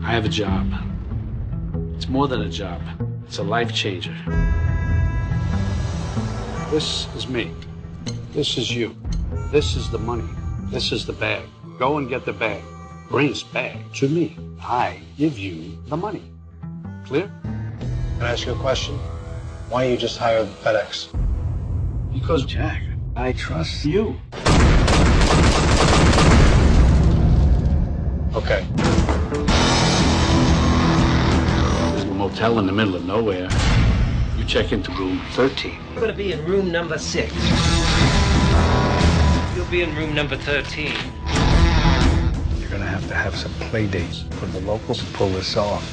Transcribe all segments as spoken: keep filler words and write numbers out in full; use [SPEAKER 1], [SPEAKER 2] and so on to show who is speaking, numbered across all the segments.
[SPEAKER 1] I have a job. It's more than a job. It's a life changer. This is me. This is you. This is the money. This is the bag. Go and get the bag. Bring this bag to me. I give you the money. Clear?
[SPEAKER 2] Can I ask you a question? Why don't you just hire FedEx?
[SPEAKER 1] Because, Jack, I trust you.
[SPEAKER 2] Okay.
[SPEAKER 1] There's a motel in the middle of nowhere. You check into room thirteen.
[SPEAKER 3] You're gonna be in room number six. You'll be in room number thirteen.
[SPEAKER 1] You're gonna have to have some play dates for the locals to pull this off.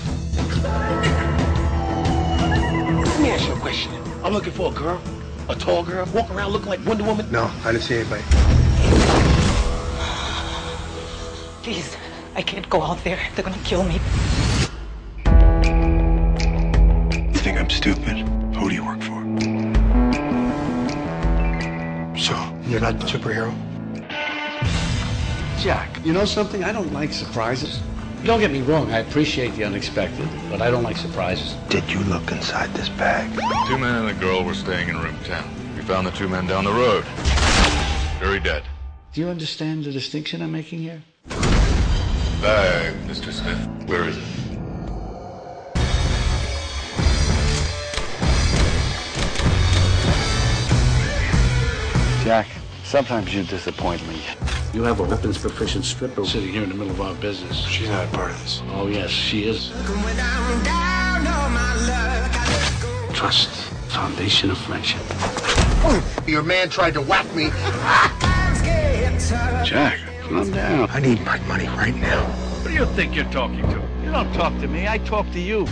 [SPEAKER 4] Let me ask you a question. I'm looking for a girl, a tall girl, walking around looking like Wonder Woman.
[SPEAKER 2] No, I didn't see anybody.
[SPEAKER 5] Please, I can't go out there. They're gonna kill me.
[SPEAKER 6] You think I'm stupid? Who do you work for?
[SPEAKER 2] So, you're not a superhero?
[SPEAKER 1] Jack, you know something? I don't like surprises. Don't get me wrong, I appreciate the unexpected, but I don't like surprises.
[SPEAKER 6] Did you look inside this bag?
[SPEAKER 7] Two men and a girl were staying in room ten. We found the two men down the road. Very dead.
[SPEAKER 1] Do you understand the distinction I'm making here?
[SPEAKER 7] Bag, Mister Smith. Where is it?
[SPEAKER 1] Jack, sometimes you disappoint me. You have a weapons proficient stripper sitting here in the middle of our business.
[SPEAKER 2] She's not a part of this.
[SPEAKER 1] Oh, yes, she is. Trust, foundation of friendship.
[SPEAKER 4] Your man tried to whack me.
[SPEAKER 1] Jack, calm down.
[SPEAKER 6] I need my money right now.
[SPEAKER 1] Who do you think you're talking to? You don't talk to me, I talk to you.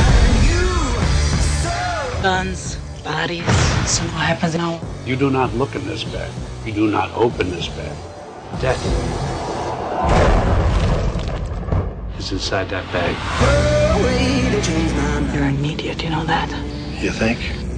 [SPEAKER 5] Guns, bodies. So what happens now?
[SPEAKER 1] You do not look in this bag. You do not open this bag. Death is inside that bag.
[SPEAKER 5] You're an idiot, you know that?
[SPEAKER 6] You think?